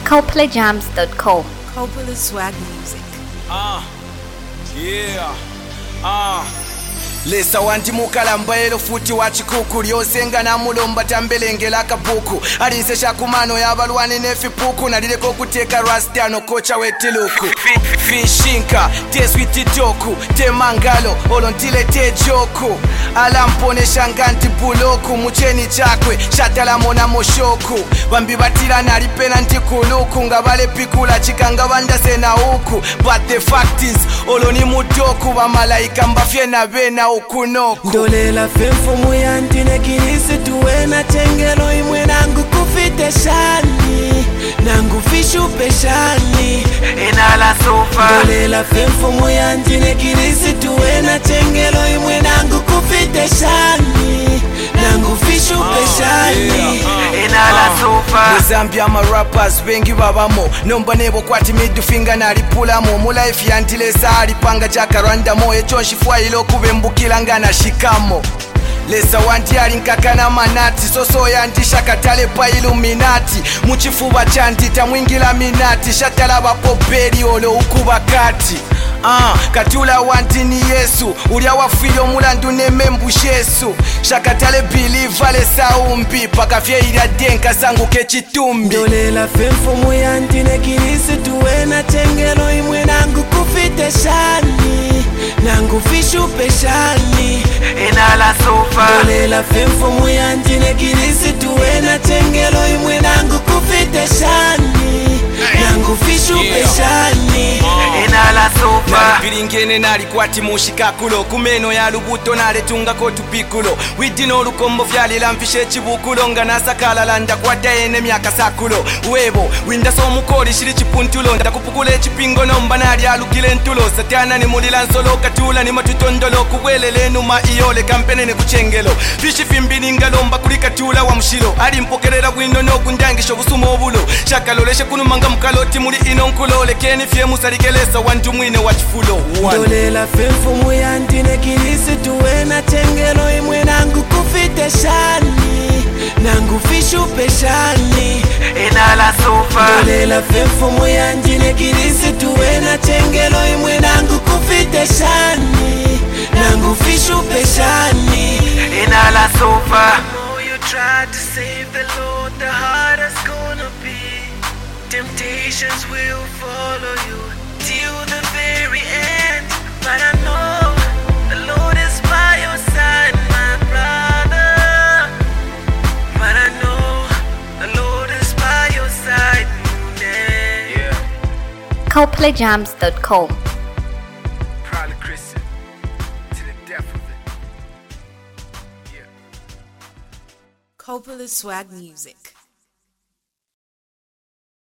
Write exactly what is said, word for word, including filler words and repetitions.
Copley Jams dot com. Coppola Swag Music. Ah, yeah, ah. Lesa wanti mukalamba elo futi wa chikuku lyosenga na mulomba tambelengela kabuku alinse shakumano yabalwane nefipuku nalileko kuteka rastano kocha wetiluku fishinka teswiti toku temangalo olontile tejoku alampone shanganti buloku mucheni chakwe shatala mona moshoku bambi batira nalipena ntikuluku ngabale pikula chikanga bandase na uku but the fact is oloni mudoku bamalaika mbafye na bena ukunoku ndolela femfumu yantine kirisi tuwena chengelo imwe nangu kufite shani nangu fishu peshani inala sofa ndolela femfumu yantine kirisi tuwena chengelo imwe nangu kufite shani nangu fishu peshani inala sofa Muzambia ama rappers bengi babamo nomba nebo kwati middle finger nalipulamo mu life yantilesa alipanga chakaranda moyo chonshifwa ilo kubembukila ngana shikamo Lesa wanti alinkakana manati soso yandisha katale pa illuminati muchifuba chantita mwingila minati shatala bapoperi olo ukubakati Ah, katula wanti ni Yesu ulia wafilo mulandu ne membushesu shakatale believer le saumbi pakafye ila denka sangu kechitumbi ndolela femfumu yantine kirisi tuwena chengelo imwe nangu kufite shani nangu fishu peshani inala sofa ndolela femfumu yantine kirisi tuwena chengelo imwe nangu kufite shani nangu fishu peshani inala sofa nalipiringene nalikwati mushikakulo kumeno ya lubuto naletunga kotupikulo widino olukombo vyalila mfishe chibukulo nga nasakala landa kwata ene myaka sakulo webo winda so mukoli shiri chipuntulo ndakupukula echipingo nomba nali alukile ntulo satyana ni mulila nsolo katula ni matutondolo kubwelele numa iyole kampene ne kuchengelo fishi fimbini ngalomba kulikatula wa mshilo ali mpokelera gwino no kundangisho busumo obulo shakaloleshe kunumanga mkaloti muli ino nkulole keni fye musalikelesa wantu mwine wa chifulo ndolela femfumu yantine kirisi tuwena chengelo imwe nangu kufite shani nangu fishu peshani inala sofa ndolela femfumu yantine kirisi tuwena chengelo imwe nangu kufite shani nangu fishu peshani inala sofa You tried to save the Lord, the hardest gonna be. Temptations will follow you till the very end. But I know the Lord is by your side, my brother. But I know the Lord is by your side, yeah. Copley Jams dot com. Probably Christian to the death of it. Yeah. Coppola Swag Music.